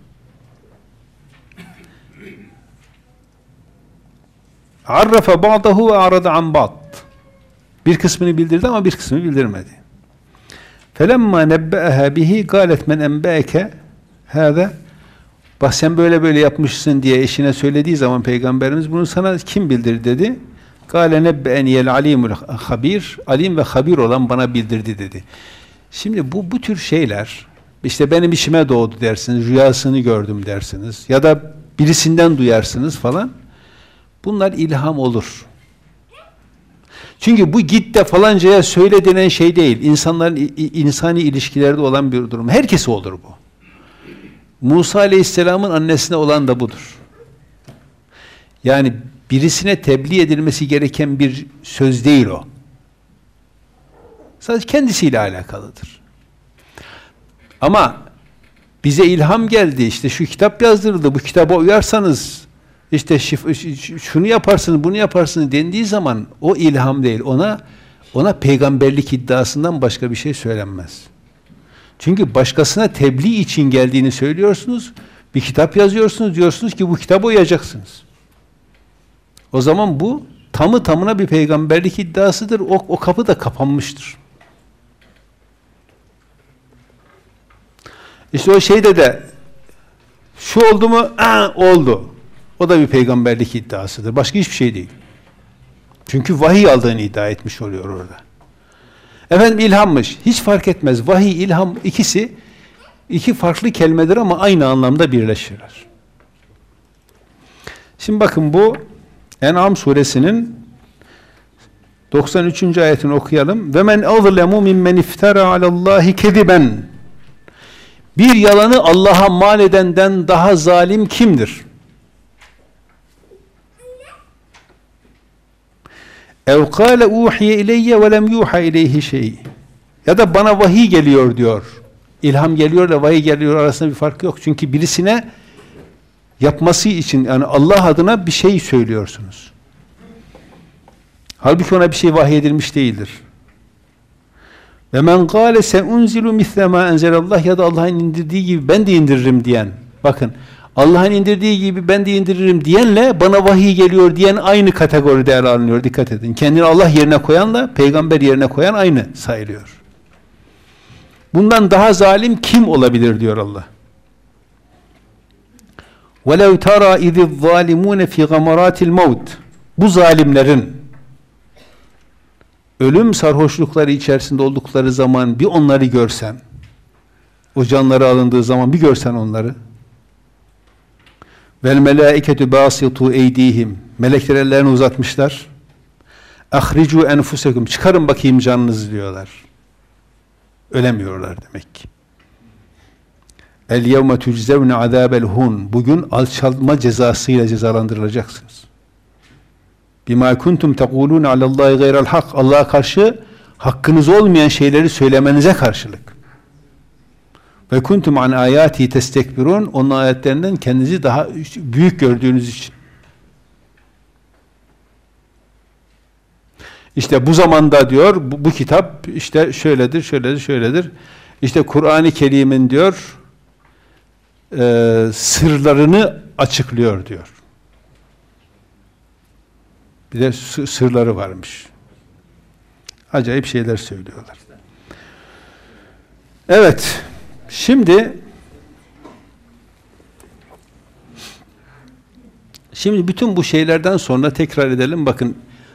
A: Arrafa ba'dahu ve arada an ba'd. Bir kısmını bildirdi ama bir kısmını bildirmedi. Felemma nebbe'eha bihi galet men enbe'eke hâze. Bak sen böyle böyle yapmışsın diye eşine söylediği zaman Peygamberimiz bunu sana kim bildirdi dedi. Gâle nebbe'eniyel alimul habir. Alim ve habir olan bana bildirdi dedi. Şimdi bu tür şeyler, işte benim işime doğdu dersiniz, rüyasını gördüm dersiniz ya da birisinden duyarsınız falan. Bunlar ilham olur. Çünkü bu git de falancaya söyle denen şey değil. İnsanların insani ilişkilerde olan bir durum. Herkese olur bu. Musa Aleyhisselam'ın annesine olan da budur. Yani birisine tebliğ edilmesi gereken bir söz değil o. Sadece kendisiyle alakalıdır. Ama bize ilham geldi, işte şu kitap yazdırıldı, bu kitaba uyarsanız işte şunu yaparsınız, bunu yaparsınız dendiği zaman o ilham değil. Ona peygamberlik iddiasından başka bir şey söylenmez. Çünkü başkasına tebliğ için geldiğini söylüyorsunuz, bir kitap yazıyorsunuz, diyorsunuz ki bu kitaba uyacaksınız. O zaman bu tamı tamına bir peygamberlik iddiasıdır. O kapı da kapanmıştır. İşte o şeyde de şu oldu mu? Oldu. O da bir peygamberlik iddiasıdır. Başka hiçbir şey değil. Çünkü vahiy aldığını iddia etmiş oluyor orada. Efendim ilhammış. Hiç fark etmez. Vahiy, ilham ikisi iki farklı kelimedir ama aynı anlamda birleşirler. Şimdi bakın bu En'am suresinin 93. ayetini okuyalım. Ve men azlemu mimmen iftara alallahi kediben. Bir yalanı Allah'a mal edenden daha zalim kimdir? Ev kâle uhiye ileyye ve lem yuha ileyhi şey. Ya da bana vahiy geliyor diyor. İlham geliyor da vahiy geliyor arasında bir fark yok. Çünkü birisine yapması için yani Allah adına bir şey söylüyorsunuz. Halbuki ona bir şey vahiy edilmiş değildir. Ve men kâle se unzilu misle mâ enzelallah, ya da Allah'ın indirdiği gibi ben de indiririm diyen. Bakın Allah'ın indirdiği gibi ben de indiririm diyenle bana vahiy geliyor diyen aynı kategoride ele alınıyor. Dikkat edin. Kendini Allah yerine koyanla peygamber yerine koyan aynı sayılıyor. Bundan daha zalim kim olabilir diyor Allah. وَلَوْ تَرَى اِذِ الظَّالِمُونَ فِي غَمَرَاتِ الْمَوْتِ. Bu zalimlerin ölüm sarhoşlukları içerisinde oldukları zaman bir onları görsen, o canları alındığı zaman bir görsen onları, vel melâiketu bâsitu eydîhim, melekler ellerini uzatmışlar, ahricû enfusekum, çıkarın bakayım canınızı diyorlar. Ölemiyorlar demek ki. El yevme tüczevne azâbel hun, bugün alçalma cezasıyla cezalandırılacaksınız. Bima kuntum tekulun alallahi gayra'l hak, Allah'a karşı hakkınız olmayan şeyleri söylemenize karşılık. Ve kuntum an ayati testekbirun, onun ayetlerinden kendinizi daha büyük gördüğünüz için. İşte bu zamanda diyor bu kitap işte şöyledir, şöyledir, şöyledir. İşte Kur'an-ı Kerim'in diyor sırlarını açıklıyor diyor. Bir de sırları varmış. Acayip şeyler söylüyorlar. Evet. Şimdi bütün bu şeylerden sonra tekrar edelim. Bakın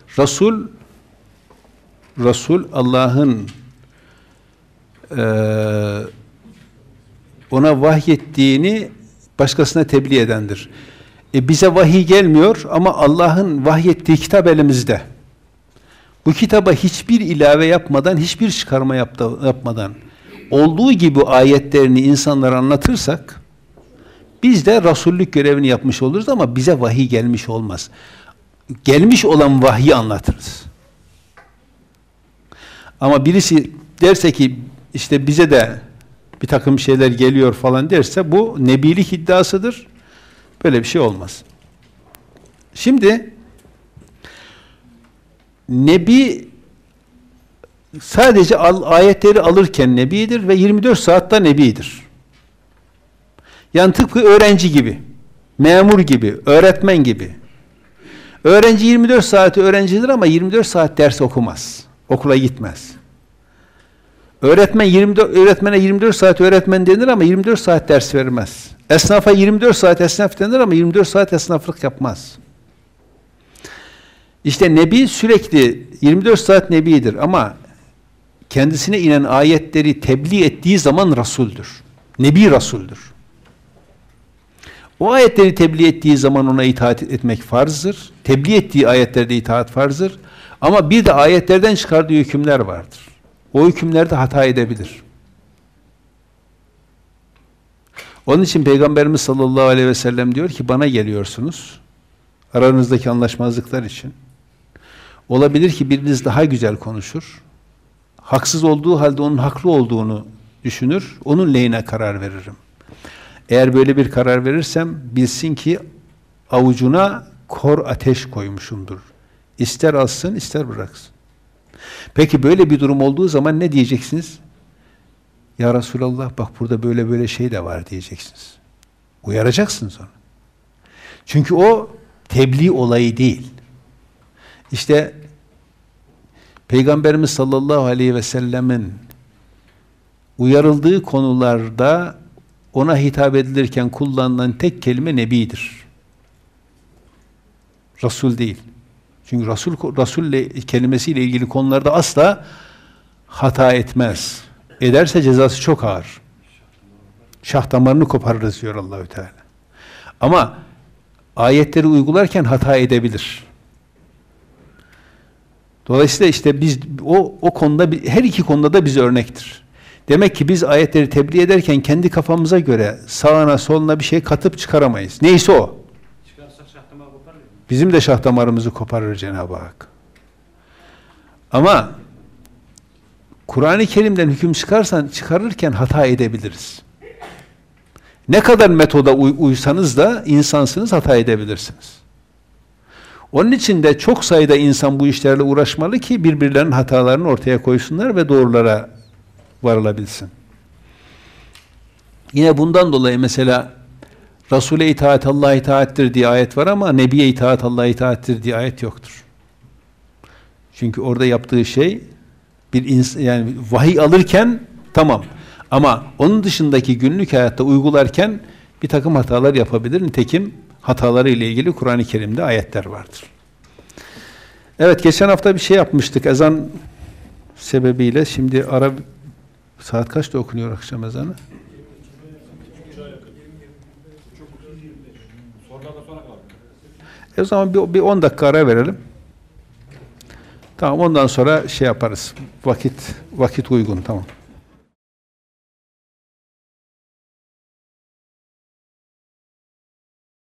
A: Resul Allah'ın ona vahyettiğini başkasına tebliğ edendir. Bize vahiy gelmiyor ama Allah'ın vahyettiği kitap elimizde. Bu kitaba hiçbir ilave yapmadan, hiçbir çıkarma yapmadan olduğu gibi ayetlerini insanlara anlatırsak biz de Resullük görevini yapmış oluruz ama bize vahiy gelmiş olmaz. Gelmiş olan vahyi anlatırız. Ama birisi derse ki işte bize de bir takım şeyler geliyor falan derse bu nebilik iddiasıdır. Böyle bir şey olmaz. Şimdi Nebi sadece ayetleri alırken nebidir ve 24 saatte nebidir. Yani tıpkı öğrenci gibi, memur gibi, öğretmen gibi. Öğrenci 24 saati öğrencidir ama 24 saat ders okumaz. Okula gitmez. Öğretmene 24 saat öğretmen denir ama 24 saat ders vermez. Esnafa 24 saat esnaf denir ama 24 saat esnaflık yapmaz. İşte Nebi sürekli 24 saat Nebidir ama kendisine inen ayetleri tebliğ ettiği zaman Resul'dür. Nebi Resul'dür. O ayetleri tebliğ ettiği zaman ona itaat etmek farzdır. Tebliğ ettiği ayetlerde itaat farzdır. Ama bir de ayetlerden çıkardığı hükümler vardır. O hükümlerde hata edebilir. Onun için Peygamberimiz sallallahu aleyhi ve sellem diyor ki bana geliyorsunuz aranızdaki anlaşmazlıklar için. Olabilir ki biriniz daha güzel konuşur. Haksız olduğu halde onun haklı olduğunu düşünür. Onun lehine karar veririm. Eğer böyle bir karar verirsem bilsin ki avucuna kor ateş koymuşumdur. İster alsın ister bıraksın. Peki böyle bir durum olduğu zaman ne diyeceksiniz? Ya Resulallah bak burada böyle böyle şey de var diyeceksiniz. Uyaracaksınız onu. Çünkü o tebliğ olayı değil. İşte Peygamberimiz sallallahu aleyhi ve sellemin uyarıldığı konularda ona hitap edilirken kullanılan tek kelime nebidir. Resul değil. Çünkü Resul kelimesiyle ilgili konularda asla hata etmez. Ederse cezası çok ağır. Şah damarını koparırız diyor Allahü Teala. Ama ayetleri uygularken hata edebilir. Dolayısıyla işte biz o konuda her iki konuda da bize örnektir. Demek ki biz ayetleri tebliğ ederken kendi kafamıza göre sağına soluna bir şey katıp çıkaramayız. Neyse o.
C: Çıkarsak şah damarı koparır mı?
A: Bizim de şah damarımızı koparır Cenab-ı Hak. Ama Kur'an-ı Kerim'den hüküm çıkarırken hata edebiliriz. Ne kadar metoda uysanız da insansınız, hata edebilirsiniz. Onun için de çok sayıda insan bu işlerle uğraşmalı ki birbirlerinin hatalarını ortaya koysunlar ve doğrulara varılabilsin. Yine bundan dolayı mesela Resul'e itaat Allah'a itaattir diye ayet var ama Nebi'ye itaat Allah'a itaattir diye ayet yoktur. Çünkü orada yaptığı şey yani vahiy alırken tamam ama onun dışındaki günlük hayatta uygularken bir takım hatalar yapabilir. Nitekim hataları ile ilgili Kur'an-ı Kerim'de ayetler vardır. Evet, geçen hafta bir şey yapmıştık ezan sebebiyle. Şimdi saat kaçta okunuyor akşam ezanı? O zaman bir 10 dakika ara verelim. Tamam, ondan sonra şey yaparız. Vakit uygun, tamam.